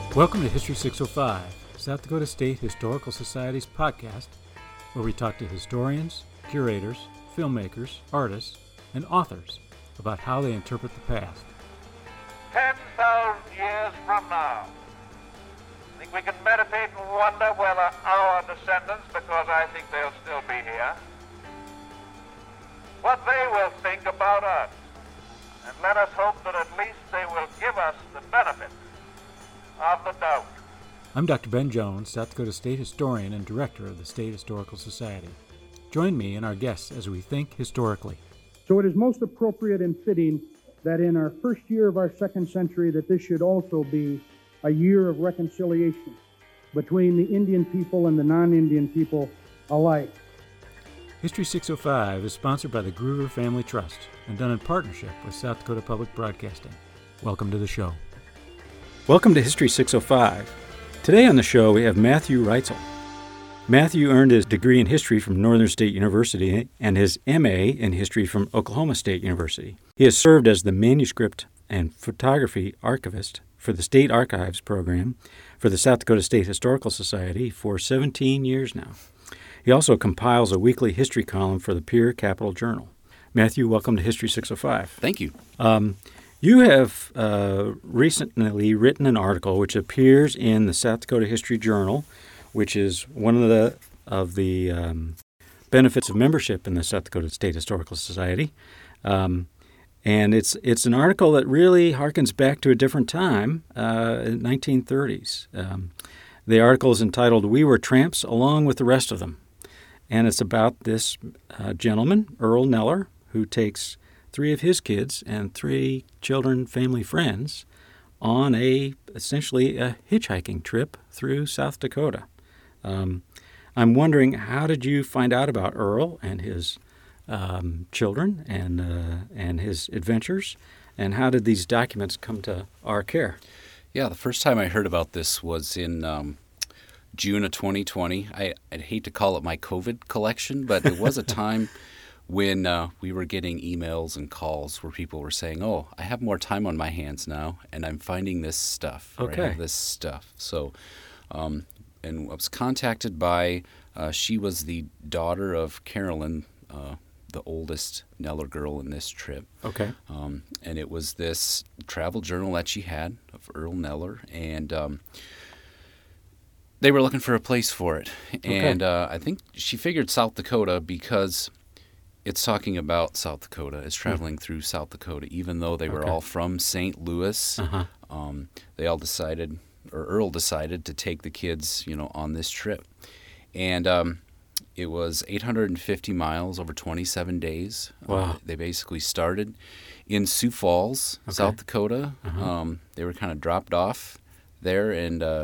Welcome to History 605, South Dakota State Historical Society's podcast, where we talk to historians, curators, filmmakers, artists, and authors about how they interpret the past. 10,000 years from now, I think we can meditate and wonder whether our descendants, because I think they'll still be here, what they will think about us. And let us hope that at least they will give us the benefit of the doubt. I'm Dr. Ben Jones, South Dakota State Historian and Director of the State Historical Society. Join me and our guests as we think historically. So it is most appropriate and fitting that in our first year of our second century that this should also be a year of reconciliation between the Indian people and the non-Indian people alike. History 605 is sponsored by the Groover Family Trust and done in partnership with South Dakota Public Broadcasting. Welcome to the show. Welcome to History 605. Today on the show we have Matthew Reitzel. Matthew earned his degree in history from Northern State University and his M.A. in history from Oklahoma State University. He has served as the manuscript and photography archivist for the State Archives program for the South Dakota State Historical Society for 17 years now. He also compiles a weekly history column for the Pierre Capital Journal. Matthew, welcome to History 605. Thank you. You have recently written an article which appears in the South Dakota History Journal, which is one of the benefits of membership in the South Dakota State Historical Society. And it's an article that really harkens back to a different time, 1930s. The article is entitled, "We Were Tramps Along with the Rest of Them." And it's about this gentleman, Earl Neller, who takes 3 of his kids and 3 children, family, friends on essentially a hitchhiking trip through South Dakota. I'm wondering, how did you find out about Earl and his children and his adventures, and how did these documents come to our care? Yeah, the first time I heard about this was in June of 2020. I'd hate to call it my COVID collection, but it was a time when we were getting emails and calls where people were saying, "Oh, I have more time on my hands now, and I'm finding this stuff." Or Okay. I have this stuff. So, and I was contacted by, she was the daughter of Carolyn, the oldest Neller girl in this trip. Okay. And it was this travel journal that she had of Earl Neller, and they were looking for a place for it. Okay. And I think she figured South Dakota because it's talking about South Dakota. It's traveling through South Dakota, even though they were all from St. Louis. Uh-huh. They all decided, or Earl decided, to take the kids, on this trip. And it was 850 miles over 27 days. Wow. They basically started in Sioux Falls, South Dakota. Uh-huh. They were kind of dropped off there, and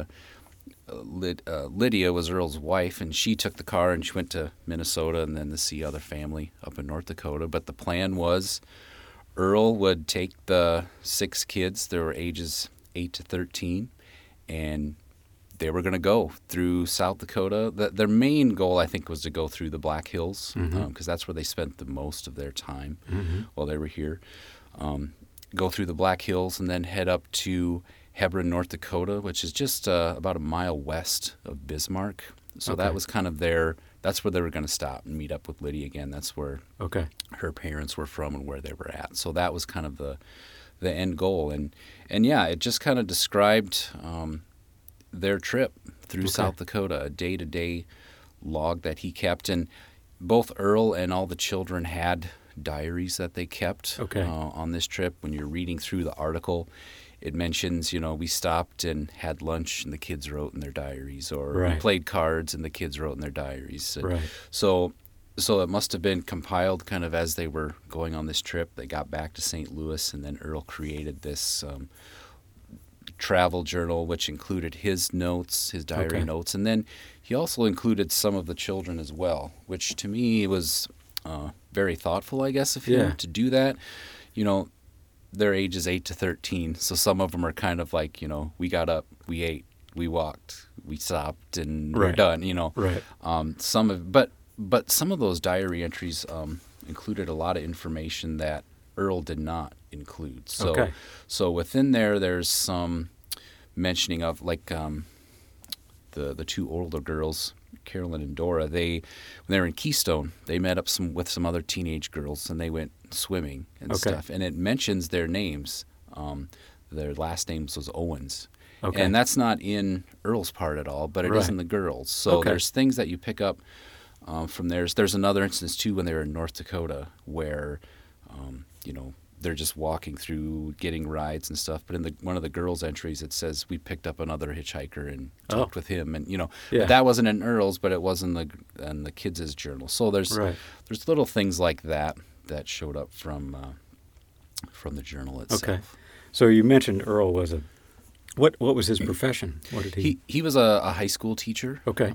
Lydia was Earl's wife, and she took the car and she went to Minnesota and then to see other family up in North Dakota. But the plan was Earl would take the 6 kids, they were ages 8 to 13, and they were going to go through South Dakota. Their main goal, I think, was to go through the Black Hills, because that's where they spent the most of their time while they were here. Go through the Black Hills and then head up to Hebron, North Dakota, which is just about a mile west of Bismarck. So that was kind of that's where they were going to stop and meet up with Lydia again. That's where her parents were from and where they were at. So that was kind of the end goal. And yeah, it just kind of described their trip through South Dakota, a day-to-day log that he kept. And both Earl and all the children had diaries that they kept on this trip. When you're reading through the article, it mentions, we stopped and had lunch and the kids wrote in their diaries, or we played cards and the kids wrote in their diaries. Right. So it must have been compiled kind of as they were going on this trip. They got back to St. Louis, and then Earl created this travel journal, which included his notes, his diary notes, and then he also included some of the children as well, which to me was very thoughtful, I guess, of him to do that. Their age is 8 to 13, so some of them are kind of like, we got up, we ate, we walked, we stopped, and we're done. Right. But some of those diary entries included a lot of information that Earl did not include. So within there's some mentioning of like the two older girls, Carolyn and Dora. When they were in Keystone, they met up with some other teenage girls, and they went swimming and stuff. And it mentions their names. Their last names was Owens. Okay. And that's not in Earl's part at all, but it is in the girls. So there's things that you pick up from theirs. There's another instance, too, when they were in North Dakota where, they're just walking through, getting rides and stuff. But in one of the girls' entries, it says, we picked up another hitchhiker and talked with him. And, that wasn't in Earl's, but it was in the kids' journal. So there's little things like that showed up from the journal itself. Okay. So you mentioned Earl was what was his profession? What did he was a high school teacher. Okay.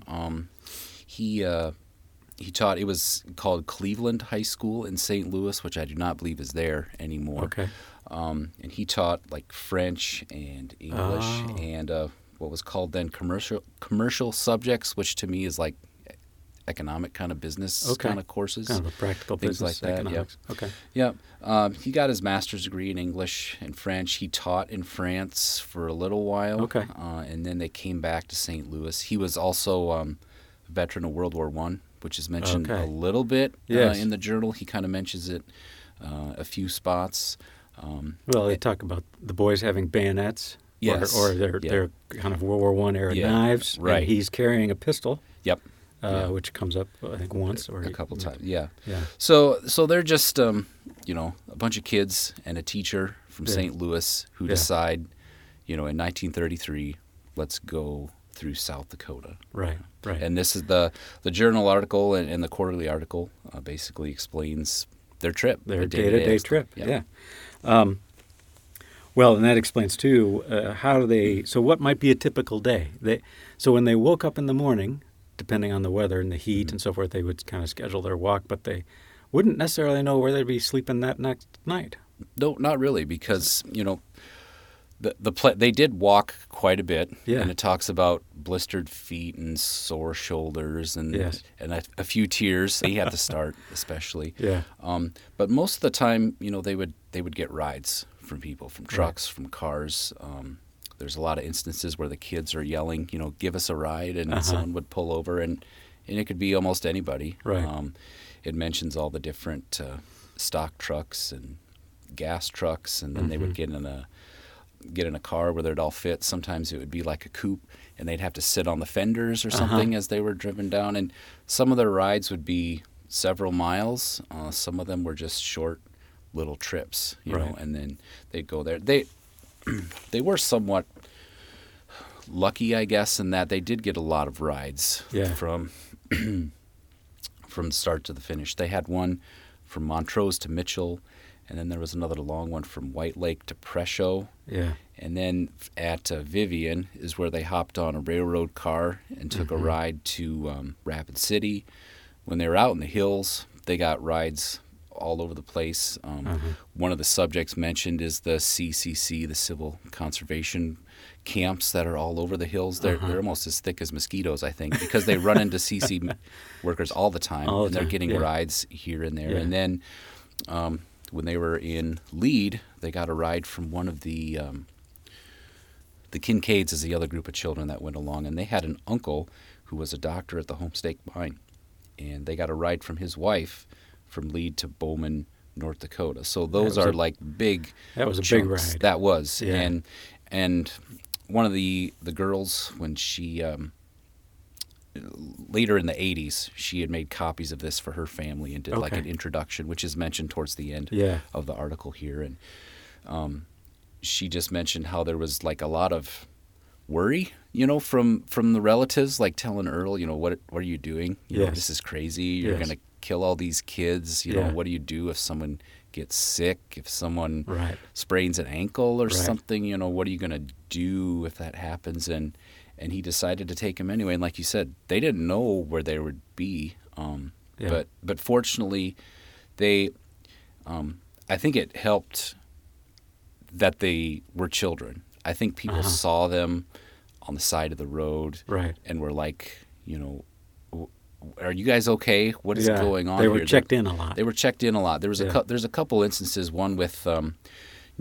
He taught. It was called Cleveland High School in St. Louis, which I do not believe is there anymore. Okay. And he taught like French and English and what was called then commercial subjects, which to me is like economic kind of business kind of courses. Kind of a practical things business like that. economics. Yep. Okay. Yep. He got his master's degree in English and French. He taught in France for a little while. Okay. And then they came back to St. Louis. He was also a veteran of World War I, which is mentioned a little bit in the journal. He kind of mentions it a few spots. They talk about the boys having bayonets. Yes. Or they're kind of World War I era knives. Right. And he's carrying a pistol. Yep. Which comes up, I think, once or a couple times. Yeah. Yeah. So they're just, a bunch of kids and a teacher from St. Louis who decide, in 1933, let's go through South Dakota. Right. And this is the journal article and the quarterly article basically explains their trip. Their day-to-day trip. Yep. Yeah. Well, and that explains too so what might be a typical day? So when they woke up in the morning, depending on the weather and the heat and so forth, they would kind of schedule their walk, but they wouldn't necessarily know where they'd be sleeping that next night. No, not really, because they did walk quite a bit, and it talks about blistered feet and sore shoulders and a few tears. He had to start, especially. Yeah. But most of the time, they would get rides from people, from trucks, from cars. There's a lot of instances where the kids are yelling, give us a ride, and someone would pull over, and it could be almost anybody. Right. It mentions all the different stock trucks and gas trucks, and then they would get in a car where they'd all fit. Sometimes it would be like a coupe, and they'd have to sit on the fenders or something as they were driven down. And some of their rides would be several miles. Some of them were just short little trips, you know, and then they'd go there. They were somewhat lucky, I guess, in that they did get a lot of rides from start to the finish. They had one from Montrose to Mitchell, and then there was another long one from White Lake to Presho. Yeah. And then at Vivian is where they hopped on a railroad car and took a ride to Rapid City. When they were out in the hills, they got rides all over the place. One of the subjects mentioned is the CCC, the Civil Conservation Camps that are all over the hills. They're almost as thick as mosquitoes, I think, because they run into CC workers all the time, and they're getting rides here and there. And then when they were in Lead, they got a ride from one of the Kincaids is the other group of children that went along, and they had an uncle who was a doctor at the Homestake Mine, and they got a ride from his wife from Lead to Bowman, North Dakota. So those are like big. That was a chunks. big ride. That was, and one of the girls, when she later in the 80s, she had made copies of this for her family and did like an introduction, which is mentioned towards the end of the article here. And she just mentioned how there was like a lot of worry, you know, from the relatives, like telling Earl, you know, what are you doing? You know, this is crazy. You're going to kill all these kids. You know, what do you do if someone gets sick? If someone sprains an ankle or something, you know, what are you going to do if that happens? And he decided to take him anyway. And like you said, they didn't know where they would be. But fortunately, they, I think it helped that they were children. I think people saw them on the side of the road and were like, you know, are you guys okay? What is going on here? They were checked in a lot. They were checked in a lot. There was there's a couple instances, one with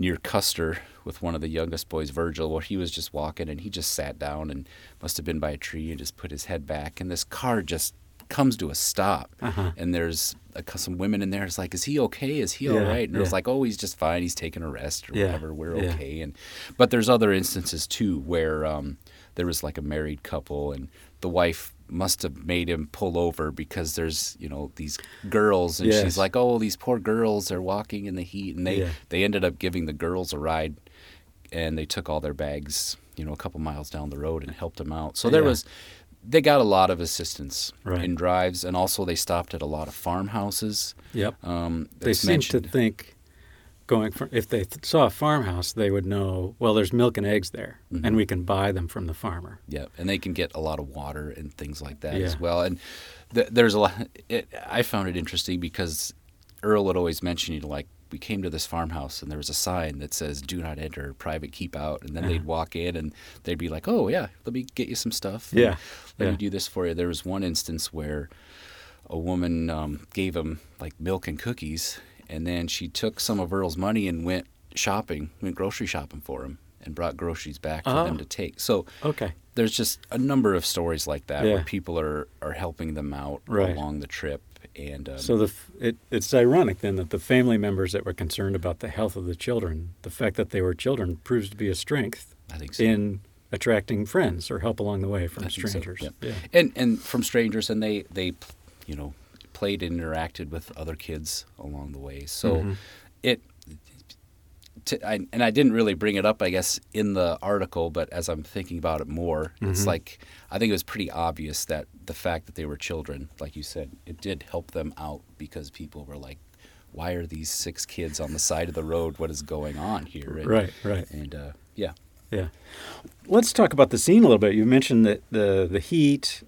near Custer with one of the youngest boys, Virgil, where he was just walking and he just sat down and must have been by a tree and just put his head back. And this car just comes to a stop. And there's some women in there. It's like, is he okay? Is he all right? And it was like, oh, he's just fine. He's taking a rest or whatever. We're okay. But there's other instances too where there was like a married couple and the wife must have made him pull over because there's, these girls and she's like, oh, these poor girls, they're walking in the heat. And they ended up giving the girls a ride and they took all their bags, a couple miles down the road and helped them out. So they got a lot of assistance in drives, and also they stopped at a lot of farmhouses. Yep. They seem to think if they saw a farmhouse, they would know, well, there's milk and eggs there, and we can buy them from the farmer. Yeah, and they can get a lot of water and things like that as well. And there's a lot. I found it interesting because Earl would always mention, we came to this farmhouse and there was a sign that says, "Do not enter, private keep out." And then they'd walk in and they'd be like, "Oh yeah, let me get you some stuff. Let me do this for you." There was one instance where a woman gave him like milk and cookies. And then she took some of Earl's money and went grocery shopping for him and brought groceries back for them to take. So there's just a number of stories like that where people are helping them out along the trip. And so it's ironic then that the family members that were concerned about the health of the children, the fact that they were children proves to be a strength I think so. in attracting friends or help along the way from strangers. So, and from strangers, and they played and interacted with other kids along the way. So I didn't really bring it up, I guess, in the article, but as I'm thinking about it more, it's like I think it was pretty obvious that the fact that they were children, like you said, it did help them out because people were like, why are these 6 kids on the side of the road? What is going on here? And, right. And yeah. Let's talk about the scene a little bit. You mentioned that the heat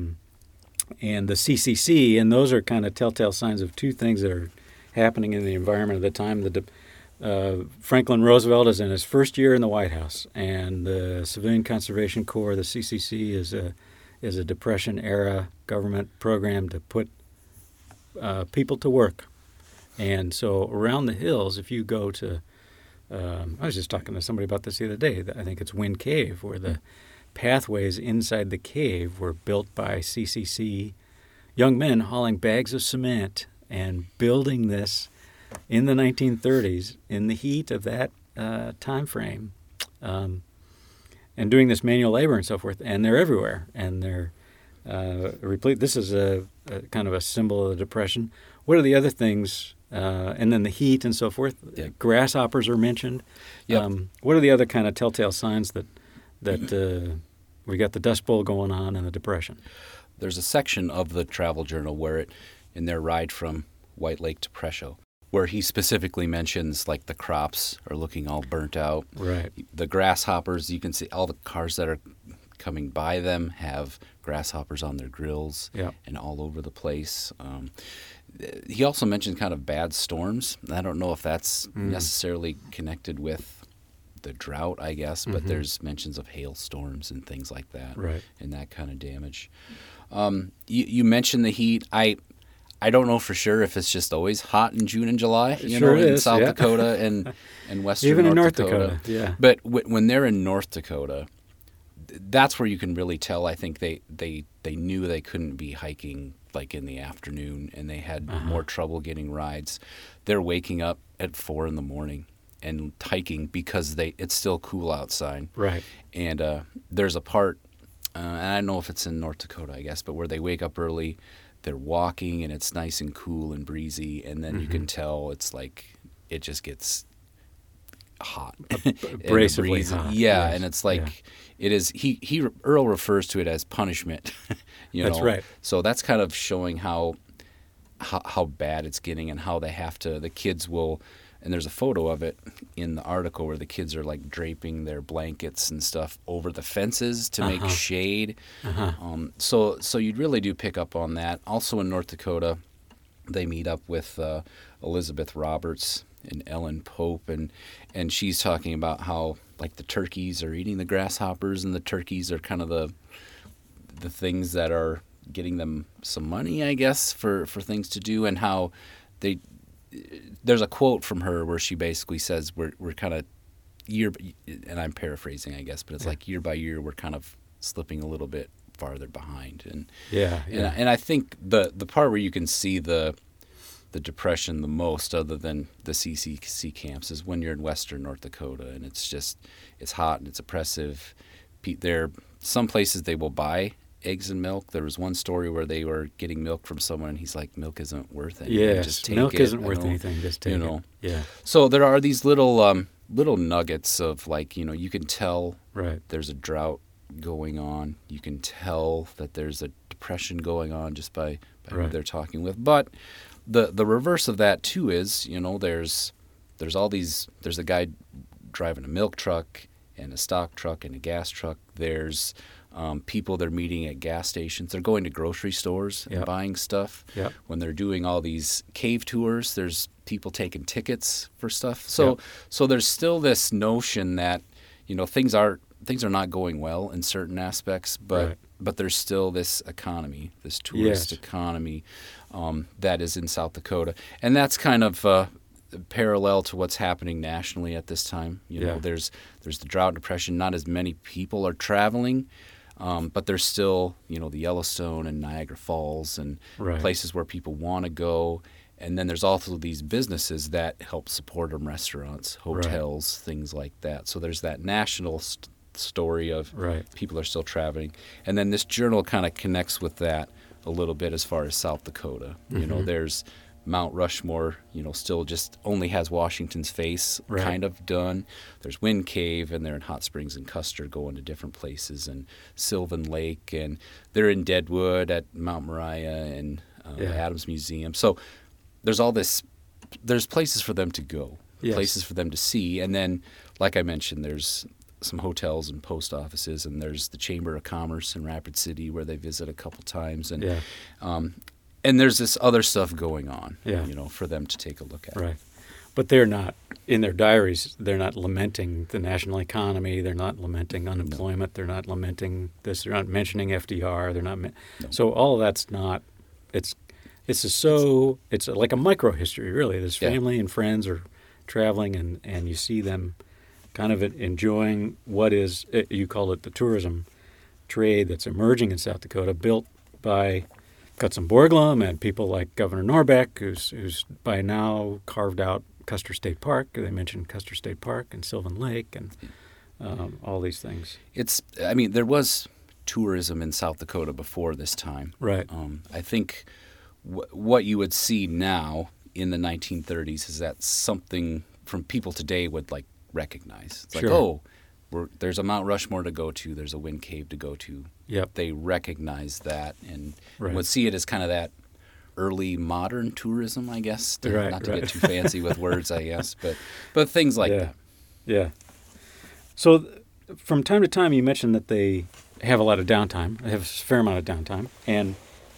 and the CCC, and those are kind of telltale signs of two things that are happening in the environment at the time. Franklin Roosevelt is in his first year in the White House, and the Civilian Conservation Corps, the CCC, is a Depression-era government program to put people to work. And so around the hills, if you go to I was just talking to somebody about this the other day. I think it's Wind Cave, where the pathways inside the cave were built by CCC young men hauling bags of cement and building this in the 1930s in the heat of that time frame, and doing this manual labor and so forth. And they're everywhere, and they're replete. This is a kind of a symbol of the Depression. What are the other things? And then the heat and so forth. Yeah. Grasshoppers are mentioned. Yep. What are the other kind of telltale signs that we got the Dust Bowl going on and the Depression? There's a section of the travel journal where in their ride from White Lake to Presho, where he specifically mentions like the crops are looking all burnt out. Right. The grasshoppers, you can see all the cars that are coming by them have grasshoppers on their grills and all over the place. He also mentioned kind of bad storms. I don't know if that's necessarily connected with the drought, I guess, but there's mentions of hailstorms and things like that, and that kind of damage. You mentioned the heat. I don't know for sure if it's just always hot in June and July, in South Dakota and western even in North Dakota. Yeah. But when they're in North Dakota, that's where you can really tell. I think they knew they couldn't be hiking like in the afternoon, and they had more trouble getting rides. They're waking up at 4 a.m. and hiking because it's still cool outside. Right. And there's a part, and I don't know if it's in North Dakota, I guess, but where they wake up early, they're walking, and it's nice and cool and breezy, and then you can tell it's like it just gets hot. Abrasively hot. Yeah, yes. And it's like it is. Earl refers to it as punishment. That's right. So that's kind of showing how bad it's getting and how they have to. The kids will, and there's a photo of it in the article where the kids are like draping their blankets and stuff over the fences to make shade. So you really do pick up on that. Also in North Dakota, they meet up with Elizabeth Roberts and Ellen Pope, and she's talking about how like the turkeys are eating the grasshoppers, and the turkeys are kind of the things that are getting them some money, I guess, for things to do, and how there's a quote from her where she basically says we're kind of year, and I'm paraphrasing, I guess, but it's like year by year we're kind of slipping a little bit farther behind. And and I think the part where you can see the depression the most, other than the CCC camps, is when you're in western North Dakota, and it's hot and it's oppressive. There, some places they will buy eggs and milk. There was one story where they were getting milk from someone, and he's like, "Milk isn't worth anything. Yes, just take milk it, isn't worth anything. Just take it." Yeah. So there are these little nuggets of, like, you can tell there's a drought going on. You can tell that there's a depression going on just by who they're talking with. But the reverse of that too is, there's all these. There's a guy driving a milk truck and a stock truck and a gas truck. There's people they're meeting at gas stations. They're going to grocery stores and buying stuff. Yep. When they're doing all these cave tours, there's people taking tickets for stuff. So there's still this notion that things are not going well in certain aspects, but there's still this economy, this tourist economy that is in South Dakota, and that's kind of parallel to what's happening nationally at this time. There's the drought, depression. Not as many people are traveling. But there's still, the Yellowstone and Niagara Falls and places where people want to go. And then there's also these businesses that help support them, restaurants, hotels, things like that. So there's that national story of people are still traveling. And then this journal kind of connects with that a little bit as far as South Dakota. There's Mount Rushmore, still just only has Washington's face kind of done. There's Wind Cave, and they're in Hot Springs and Custer, going to different places, and Sylvan Lake, and they're in Deadwood at Mount Moriah and Adams Museum. So there's all this. There's places for them to go, places for them to see, and then, like I mentioned, there's some hotels and post offices, and there's the Chamber of Commerce in Rapid City where they visit a couple times, and and there's this other stuff going on, for them to take a look at. Right. But they're not, in their diaries, they're not lamenting the national economy. They're not lamenting unemployment. No. They're not lamenting this. They're not mentioning FDR. They're not. No. So all of that's not, it's like a micro history, really. This family and friends are traveling, and you see them kind of enjoying what is, you call it the tourism trade that's emerging in South Dakota, built by Gutzon Borglum and people like Governor Norbeck, who's by now carved out Custer State Park. They mentioned Custer State Park and Sylvan Lake and all these things. There was tourism in South Dakota before this time. Right. I think what you would see now in the 1930s is that something from people today would recognize. It's there's a Mount Rushmore to go to. There's a Wind Cave to go to. Yep. They recognize that and would see it as kind of that early modern tourism, I guess. Not to get too fancy with words, I guess, but things like that. Yeah. So from time to time, you mentioned that they have a lot of downtime. They have a fair amount of downtime, and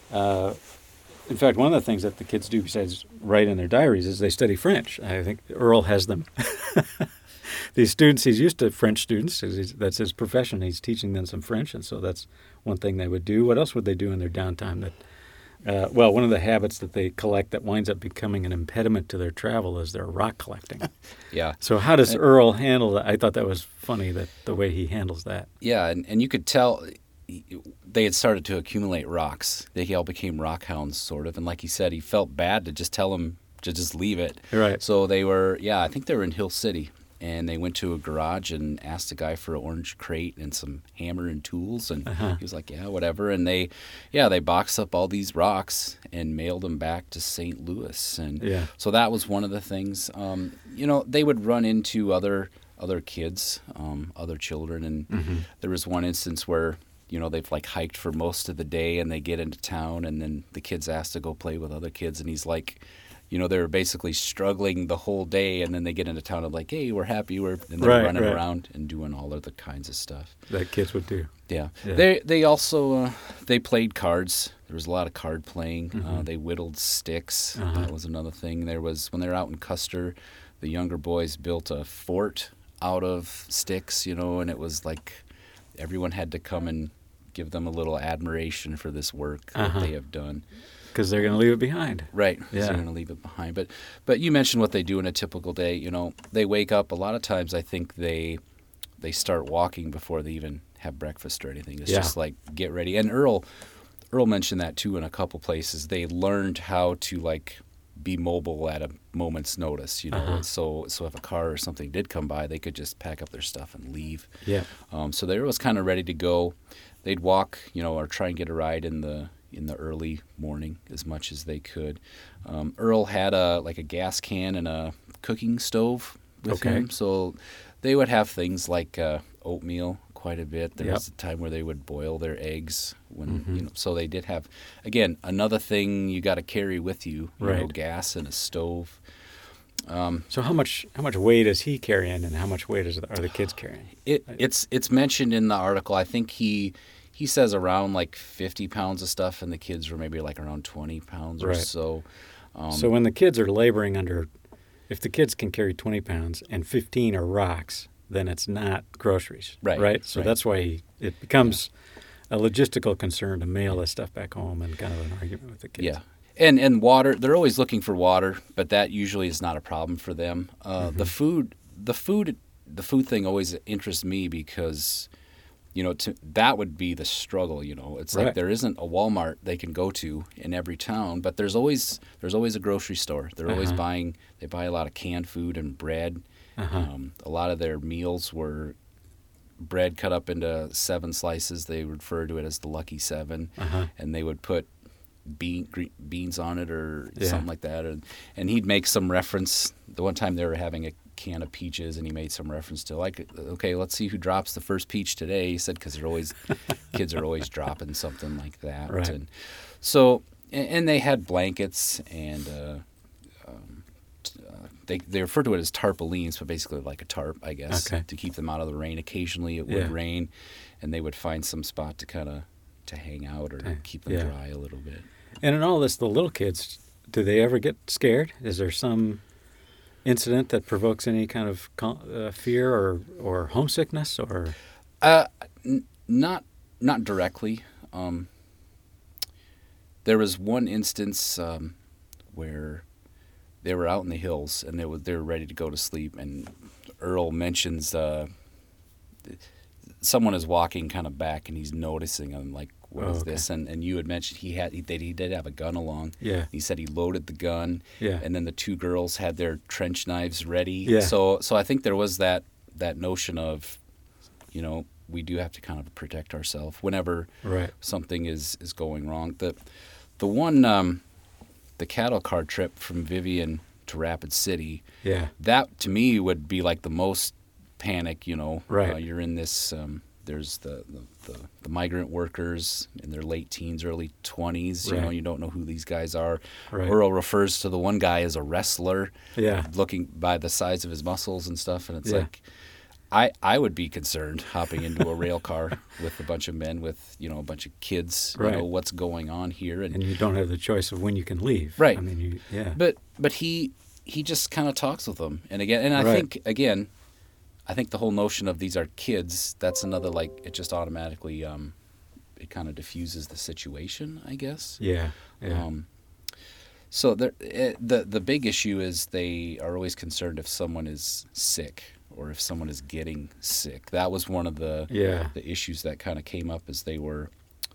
in fact, one of the things that the kids do besides write in their diaries is they study French. I think Earl has them. These students, he's used to French students. That's his profession. He's teaching them some French, and so that's one thing they would do. What else would they do in their downtime? One of the habits that they collect that winds up becoming an impediment to their travel is their rock collecting. Yeah. So how does Earl handle that? I thought that was funny, that the way he handles that. Yeah, and you could tell they had started to accumulate rocks. They all became rock hounds, sort of. And like he said, he felt bad to just tell them to just leave it. Right. So they were, I think they were in Hill City. And they went to a garage and asked a guy for an orange crate and some hammer and tools. And he was like, yeah, whatever. And they boxed up all these rocks and mailed them back to St. Louis. And so that was one of the things. They would run into other kids, other children. And there was one instance where, they've hiked for most of the day and they get into town. And then the kids asked to go play with other kids. And he's like, they were basically struggling the whole day, and then they get into town and hey, we're happy, and they're running around and doing all other kinds of stuff that kids would do. Yeah. They also they played cards. There was a lot of card playing. They whittled sticks. That was another thing. There was, when they were out in Custer, the younger boys built a fort out of sticks, and it was everyone had to come and give them a little admiration for this work that they have done. because they're going to leave it behind. Right. So Yeah. they're going to leave it behind. But you mentioned what they do in a typical day. You know, they wake up. A lot of times I think they start walking before they even have breakfast or anything. It's Yeah. just like get ready. And Earl mentioned that too in a couple places. They learned how to like be mobile at a moment's notice, you know. Uh-huh. So if a car or something did come by, they could just pack up their stuff and leave. Yeah. So they were always kind of ready to go. They'd walk, you know, or try and get a ride in the early morning as much as they could. Earl had a gas can and a cooking stove with Okay. him, so they would have things like oatmeal quite a bit. There Yep. was a time where they would boil their eggs when Mm-hmm. you know. So they did have, again, another thing you got to carry with you, you know, Right. gas and a stove. So how much weight is he carrying, and how much weight are the kids carrying? It's mentioned in the article. I think he says around like 50 pounds of stuff, and the kids were maybe like around 20 pounds or Right. so. So when the kids are laboring under, if the kids can carry 20 pounds and 15 are rocks, then it's not groceries. Right, Right. So right. that's why it becomes a logistical concern to mail this stuff back home, and kind of an argument with the kids. Yeah. And water, they're always looking for water, but that usually is not a problem for them. The food thing always interests me because, you know, that would be the struggle. You know, it's like Right. there isn't a Walmart they can go to in every town, but there's always a grocery store. They're always they buy a lot of canned food and bread. A lot of their meals were bread cut up into 7 slices. They refer to it as the Lucky 7, and they would put beans on it or Yeah. something like that. And he'd make some reference. The one time they were having a can of peaches, and he made some reference to like, okay, let's see who drops the first peach today. He said, because kids are always dropping something like that. Right. And so, and they had blankets and they refer to it as tarpaulines, but basically like a tarp, I guess, Okay. to keep them out of the rain. Occasionally it would Yeah. rain, and they would find some spot to kind of to hang out or to keep them Yeah. dry a little bit. And in all this, the little kids, do they ever get scared? Is there some incident that provokes any kind of fear or homesickness or? Not directly. There was one instance where they were out in the hills and they were ready to go to sleep, and Earl mentions someone is walking kind of back, and he's noticing them like, what is okay. this? And you had mentioned he did have a gun along. Yeah. He said he loaded the gun. Yeah. And then the 2 girls had their trench knives ready. Yeah. So I think there was that notion of, you know, we do have to kind of protect ourselves whenever Right. something is going wrong. The one the cattle car trip from Vivian to Rapid City, Yeah. that to me would be like the most panic, you know. Right. You're in this there's the migrant workers in their late teens, early 20s. You know, Right. you don't know who these guys are. Right. Earl refers to the one guy as a wrestler, Yeah. looking by the size of his muscles and stuff. And it's Yeah. like, I would be concerned hopping into a rail car with a bunch of men with, you know, a bunch of kids. Right. You know, what's going on here? And you don't have the choice of when you can leave. Right. I mean, yeah. But he just kind of talks with them, and I Right. think again, I think the whole notion of these are kids. That's another, like, it just automatically it kind of diffuses the situation, I guess. Yeah. Yeah. So the big issue is they are always concerned if someone is sick or if someone is getting sick. That was one of the issues that kind of came up as they were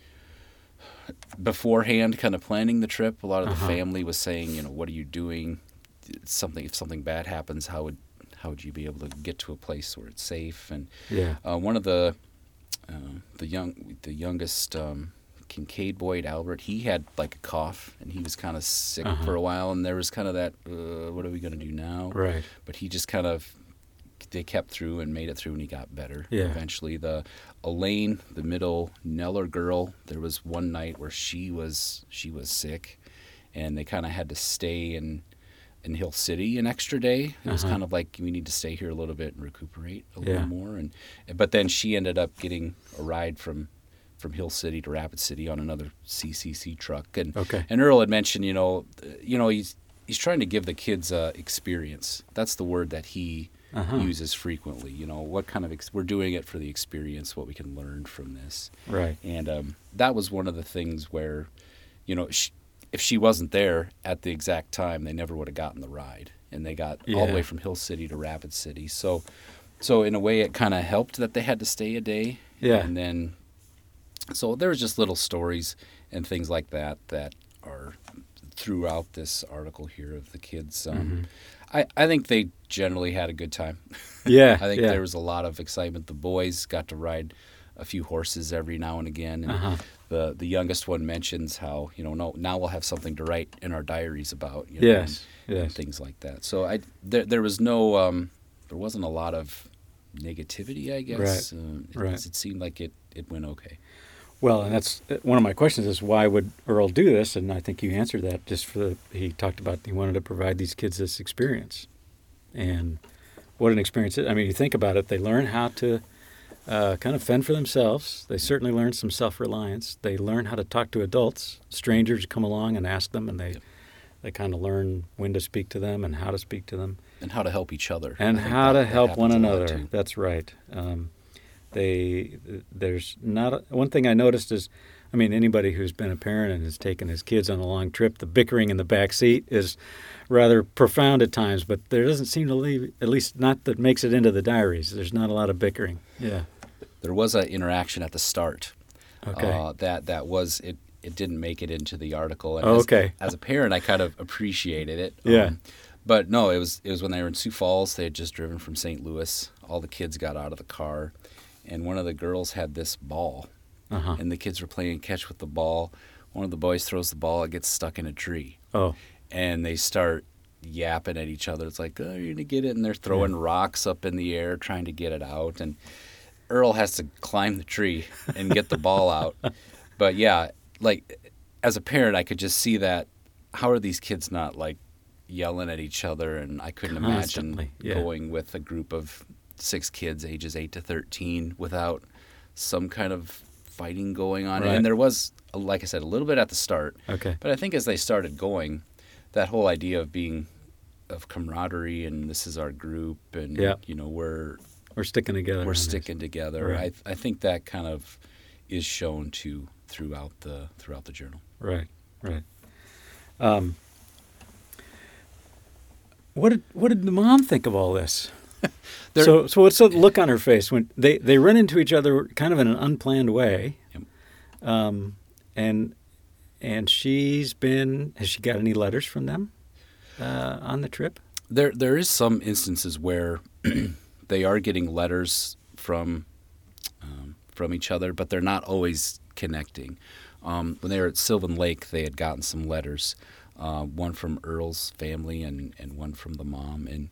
beforehand kind of planning the trip. A lot of the family was saying, you know, what are you doing? If something bad happens, how would you be able to get to a place where it's safe? And Yeah. one of the youngest Kincaid Boyd Albert, he had like a cough and he was kind of sick for a while, and there was kind of that what are we going to do now? Right. But he just kind of, they kept through and made it through, and he got better. Yeah. Eventually, the Elaine, the middle Neller girl, there was one night where she was sick, and they kind of had to stay in Hill City an extra day. It was kind of like, we need to stay here a little bit and recuperate a little more. But then she ended up getting a ride from Hill City to Rapid City on another CCC truck. And Earl had mentioned, you know, he's trying to give the kids experience. That's the word that he uses frequently. You know, what kind of we're doing it for the experience, what we can learn from this. Right. And that was one of the things where, you know, if she wasn't there at the exact time, they never would have gotten the ride, and they got all the way from Hill City to Rapid City. So in a way, it kind of helped that they had to stay a day. Yeah. And then, so there was just little stories and things like that are throughout this article here of the kids. I think they generally had a good time. Yeah. I think there was a lot of excitement. The boys got to ride a few horses every now and again. And the youngest one mentions how, now we'll have something to write in our diaries about. Yes. And things like that. So there was no, there wasn't a lot of negativity, I guess. Right. It seemed like it went okay. Well, and that's one of my questions is why would Earl do this? And I think you answered that he talked about he wanted to provide these kids this experience. And what an experience it is. I mean, you think about it, they learn how to kind of fend for themselves. They certainly learn some self-reliance. They learn how to talk to adults. Strangers come along and ask them, and they kind of learn when to speak to them and how to speak to them. And how to help each other. And how to help one another. That's right. There's not one thing I noticed is, I mean, anybody who's been a parent and has taken his kids on a long trip, the bickering in the back seat is rather profound at times, but there doesn't seem to leave, at least not that makes it into the diaries. There's not a lot of bickering. Yeah. There was an interaction at the start. Okay. That was it. It didn't make it into the article. And okay. As a parent, I kind of appreciated it. Yeah. But no, it was when they were in Sioux Falls. They had just driven from St. Louis. All the kids got out of the car, and one of the girls had this ball, and the kids were playing catch with the ball. One of the boys throws the ball. It gets stuck in a tree. Oh. And they start yapping at each other. It's like, oh, you're going to get it. And they're throwing rocks up in the air trying to get it out. And Earl has to climb the tree and get the ball out. But, yeah, like, as a parent, I could just see that. How are these kids not, like, yelling at each other? And I couldn't imagine going with a group of 6 kids ages 8 to 13 without some kind of fighting going on. Right. And there was, like I said, a little bit at the start. Okay. But I think as they started going, that whole idea of camaraderie and this is our group and we're sticking together. We're sticking together. Right. I think that kind of is shown throughout the journal. Right. What did the mom think of all this? So what's the look on her face when they run into each other kind of in an unplanned way? Yep. And has she got any letters from them on the trip? There is some instances where they are getting letters from each other, but they're not always connecting. When they were at Sylvan Lake, they had gotten some letters, one from Earl's family and one from the mom, and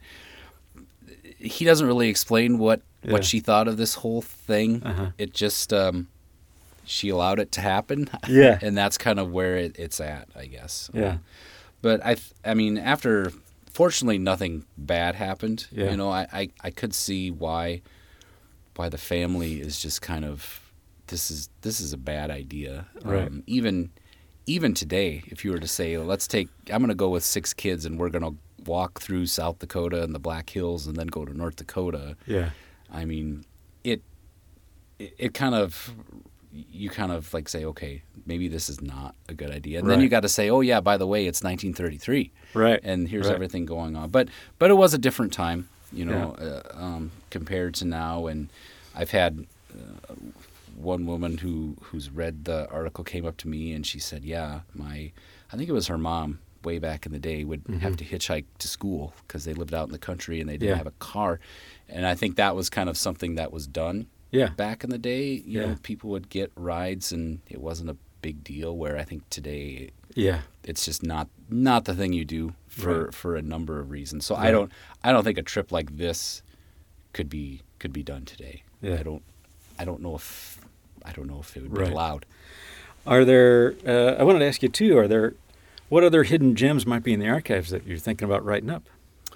he doesn't really explain what she thought of this whole thing. It just she allowed it to happen. Yeah. And that's kind of where it's at, I guess. Yeah. But I mean, fortunately, nothing bad happened. Yeah. I could see why the family is just kind of this is a bad idea. Right. Even today, if you were to say, I'm going to go with 6 kids and we're going to walk through South Dakota and the Black Hills and then go to North Dakota. Yeah. I mean, it kind of, you kind of like say, okay, maybe this is not a good idea. And then you got to say, oh yeah, by the way, it's 1933. Right. And here's everything going on. But it was a different time, compared to now. And I've had one woman who's read the article came up to me and she said, yeah, I think it was her mom way back in the day would have to hitchhike to school because they lived out in the country and they didn't have a car. And I think that was kind of something that was done back in the day. You know, people would get rides and it wasn't a big deal, where I think today it's just not the thing you do for a number of reasons. So I don't think a trip like this could be done today. I don't know if it would be allowed. Are there I wanted to ask you too, what other hidden gems might be in the archives that you're thinking about writing up?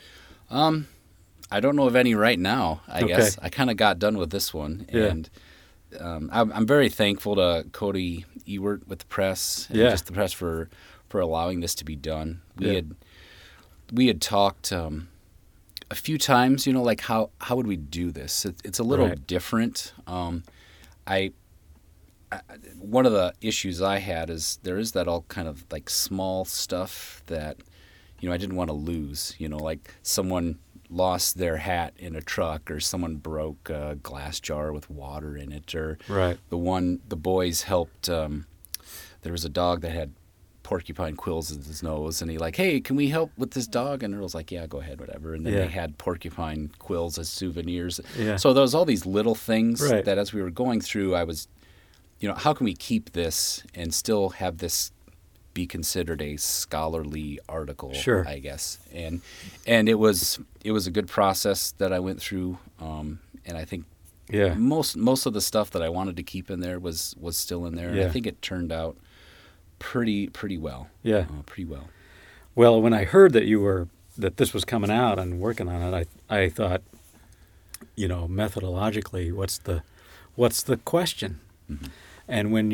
I don't know of any right now, I guess. I kind of got done with this one. And I'm very thankful to Cody Ewert with the press and just the press for allowing this to be done. We had talked a few times, like how would we do this? It's a little different. one of the issues I had is there is that all kind of like small stuff that, I didn't want to lose. Like someone lost their hat in a truck, or someone broke a glass jar with water in it, or Right. the boys helped. There was a dog that had porcupine quills in his nose, and he like, hey, can we help with this dog? And Earl's like, yeah, go ahead, whatever. And then Yeah. they had porcupine quills as souvenirs. Yeah. So there was all these little things Right. that as we were going through, I was, how can we keep this and still have this be considered a scholarly article? Sure. I guess. And it was a good process that I went through, and I think Yeah. most of the stuff that I wanted to keep in there was still in there. And Yeah. I think it turned out pretty well. Yeah. Pretty well. Well, when I heard that this was coming out and working on it, I thought, methodologically, what's the question? Mm-hmm. And when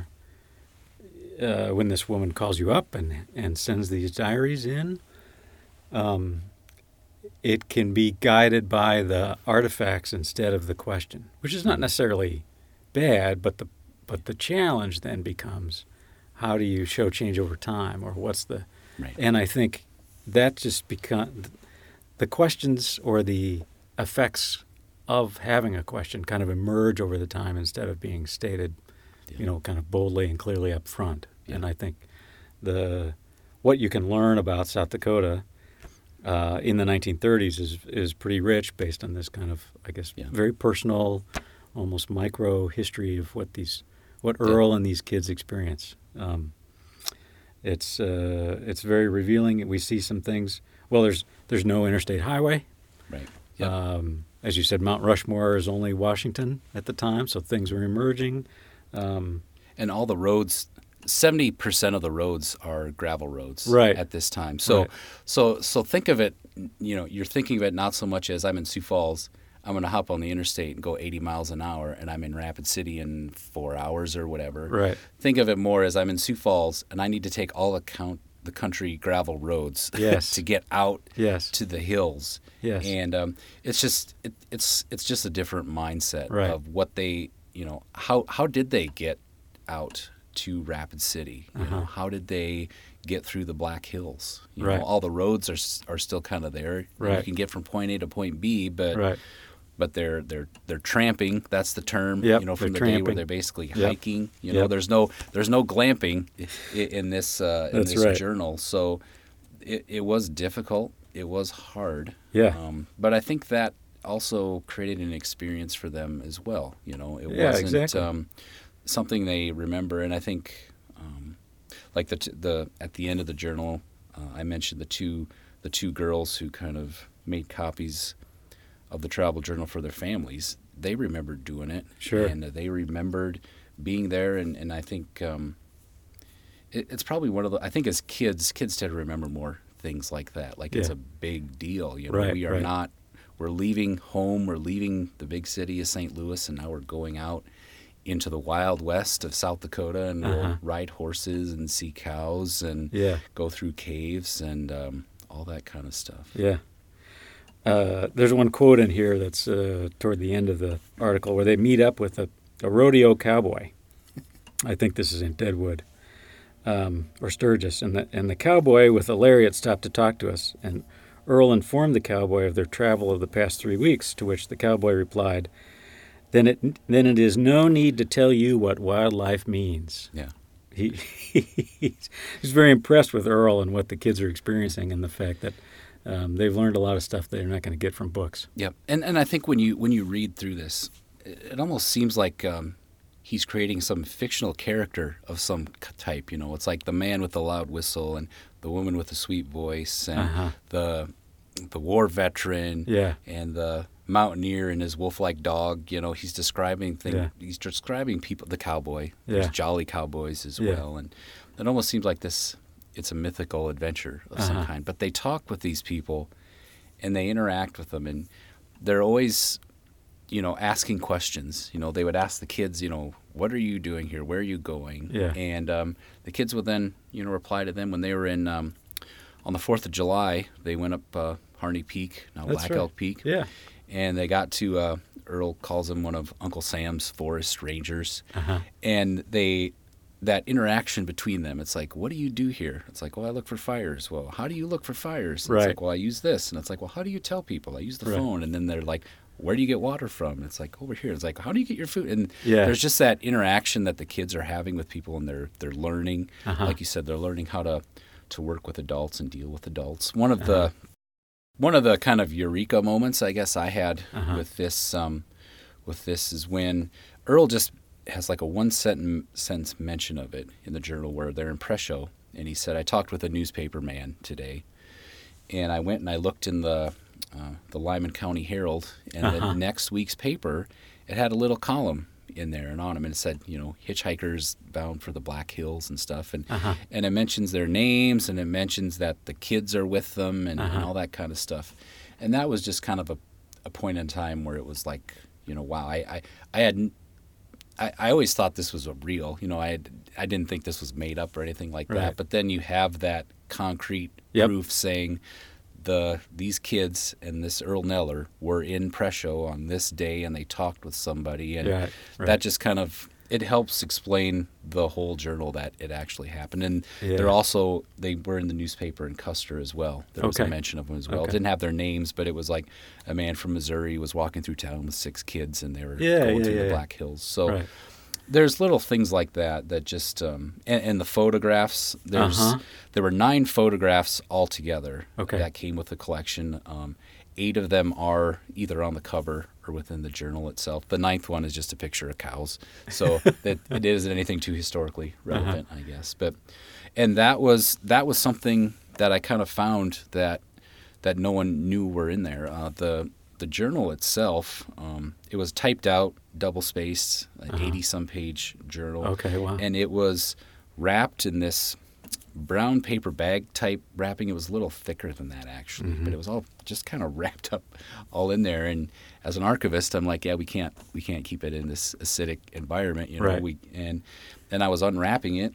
when this woman calls you up and sends these diaries in, it can be guided by the artifacts instead of the question, which is not necessarily bad, but the challenge then becomes, how do you show change over time, or what's the Right. And I think that just the questions or the effects of having a question kind of emerge over the time instead of being stated, kind of boldly and clearly up front. Yeah. And I think what you can learn about South Dakota in the 1930s is pretty rich, based on this kind of, I guess, Yeah. very personal, almost micro history of what Earl and these kids experience. It's very revealing. We see some things. Well, there's no interstate highway. Right. Yep. As you said, Mount Rushmore is only Washington at the time, so things were emerging. And all the roads, 70% of the roads are gravel roads Right. at this time. So, Right. so think of it. You're thinking of it not so much as I'm in Sioux Falls. I'm going to hop on the interstate and go 80 miles an hour, and I'm in Rapid City in 4 hours or whatever. Right. Think of it more as I'm in Sioux Falls, and I need to take all the country gravel roads Yes. to get out Yes. to the hills. Yes. And it's just it's just a different mindset Right. of what they how did they get out to Rapid City? How did they get through the Black Hills? Right. All the roads are still kind of there. Right. You can get from point A to point B, but Right. but they're tramping. That's the term. Yep, From they're the day tramping. where they're basically Yep. hiking. Yep. There's no glamping in this That's right. journal. So it was difficult. It was hard. Yeah. But I think that also created an experience for them as well. It Yeah, wasn't exactly. something they remember. And I think like the at the end of the journal, I mentioned the two girls who kind of made copies of the travel journal for their families. They remembered doing it. Sure. And they remembered being there. And I think it's probably one of the, I think as kids tend to remember more things like that. Like it's Yeah. a big deal. Right, We are right. not, we're leaving home, we're leaving the big city of St. Louis, and now we're going out into the wild west of South Dakota, and we'll ride horses and see cows and Yeah. go through caves and all that kind of stuff. Yeah. There's one quote in here that's toward the end of the article where they meet up with a rodeo cowboy. I think this is in Deadwood or Sturgis. And the cowboy with a lariat stopped to talk to us. And Earl informed the cowboy of their travel of the past 3 weeks, to which the cowboy replied, Then it is no need to tell you what wildlife means. Yeah. He's very impressed with Earl and what the kids are experiencing, and the fact that they've learned a lot of stuff they're not going to get from books. Yep. And I think when you read through this, it almost seems like he's creating some fictional character of some type. It's like the man with the loud whistle and the woman with the sweet voice and the war veteran Yeah. and the mountaineer and his wolf-like dog. He's describing things. Yeah. He's describing people. The cowboy. Yeah. There's jolly cowboys as Yeah. well, and it almost seems like this. It's a mythical adventure of some kind. But they talk with these people, and they interact with them, and they're always, asking questions. They would ask the kids, what are you doing here? Where are you going? Yeah. And the kids would then, reply to them when they were in on the 4th of July. They went up Harney Peak, now That's Black right. Elk Peak. Yeah. and they got to Earl calls him one of Uncle Sam's forest rangers, Uh-huh. and that interaction between them, it's like, what do you do here? It's like, well, I look for fires. Well, how do you look for fires? And Right. It's like, well, I use this. And it's like, well, how do you tell people? I use the Right. phone. And then they're like, where do you get water from? And it's like, over here. It's like, how do you get your food? And Yeah. there's just that interaction that the kids are having with people, and they're learning. Uh-huh. Like you said, they're learning how to work with adults and deal with adults. One of the kind of eureka moments I guess I had Uh-huh. with this is when Earl just has like a one sentence mention of it in the journal where they're in press show, and he said, I talked with a newspaper man today, and I went and I looked in the Lyman County Herald, and the next week's paper, it had a little column in there and on them, and it said, hitchhikers bound for the Black Hills and stuff, and and it mentions their names, and it mentions that the kids are with them, and all that kind of stuff. And that was just kind of a point in time where it was like, wow, I always thought this was real. I didn't think this was made up or anything like Right. that. But then you have that concrete Yep. proof saying these kids and this Earl Neller were in Presho on this day, and they talked with somebody, and Right. that just kind of it helps explain the whole journal that it actually happened. And Yeah. they were in the newspaper in Custer as well. There was a Okay. mention of them as well. Okay. It didn't have their names, but it was like a man from Missouri was walking through town with 6 kids, and they were going through the Black Hills. So Right. there's little things like that just and the photographs. There were 9 photographs altogether Okay. that came with the collection. 8 of them are either on the cover or within the journal itself. The 9th one is just a picture of cows, so it isn't anything too historically relevant, I guess. And that was something that I kind of found that no one knew were in there. The journal itself, it was typed out, double-spaced, an 80-some page journal. Okay, wow. And it was wrapped in this brown paper bag type wrapping. It was a little thicker than that, actually, but it was all just kind of wrapped up all in there. And as an archivist, I'm like, yeah, we can't keep it in this acidic environment, Right. And I was unwrapping it,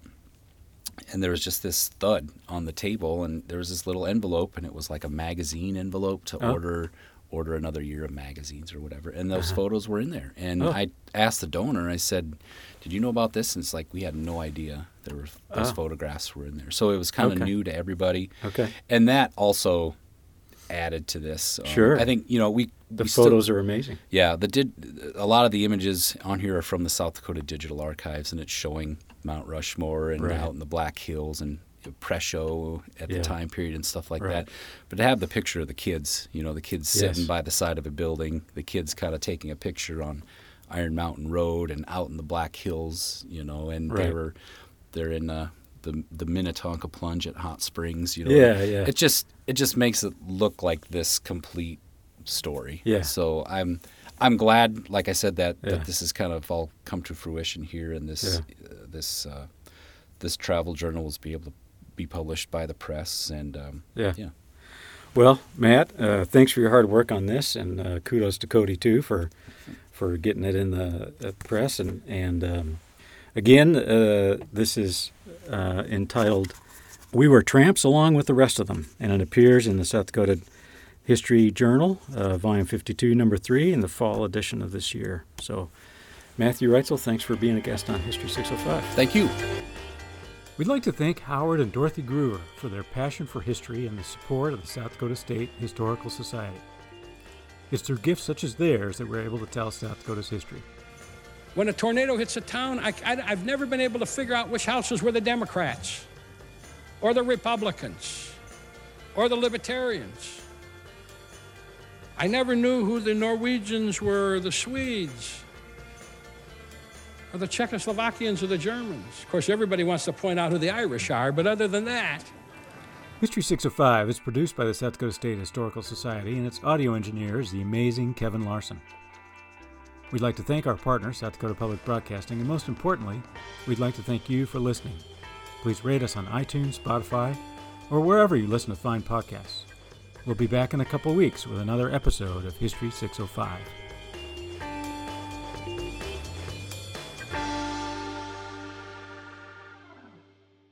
and there was just this thud on the table, and there was this little envelope, and it was like a magazine envelope to order another year of magazines or whatever, and those photos were in there. And I asked the donor, I said, did you know about this? And it's like, we had no idea those photographs were in there. So it was kind of new to everybody. Okay. And that also added to this. Sure. I think, we photos are amazing. Yeah, a lot of the images on here are from the South Dakota Digital Archives, and it's showing Mount Rushmore and Right. out in the Black Hills and Presho at the Yeah. time period and stuff like Right. that. But to have the picture of the kids, the kids sitting Yes. by the side of a building, the kids kind of taking a picture on Iron Mountain Road and out in the Black Hills, and Right. they're in the Minnetonka Plunge at Hot Springs, Yeah. It just makes it look like this complete story. Yeah. So I'm glad, like I said, that Yeah. this has kind of all come to fruition here, and this travel journal will be able to be published by the press, and Yeah. yeah. Well, Matt, thanks for your hard work on this, and kudos to Cody too for getting it in the press. And again, this is entitled "We Were Tramps Along with the Rest of Them," and it appears in the South Dakota History Journal, Volume 52, Number 3, in the fall edition of this year. So, Matthew Reitzel, thanks for being a guest on History 605. Thank you. We'd like to thank Howard and Dorothy Groover for their passion for history and the support of the South Dakota State Historical Society. It's through gifts such as theirs that we're able to tell South Dakota's history. When a tornado hits a town, I've never been able to figure out which houses were the Democrats, or the Republicans, or the Libertarians. I never knew who the Norwegians were, the Swedes, or the Czechoslovakians, or the Germans. Of course, everybody wants to point out who the Irish are, but other than that... History 605 is produced by the South Dakota State Historical Society, and its audio engineer is the amazing Kevin Larson. We'd like to thank our partner, South Dakota Public Broadcasting, and most importantly, we'd like to thank you for listening. Please rate us on iTunes, Spotify, or wherever you listen to fine podcasts. We'll be back in a couple weeks with another episode of History 605.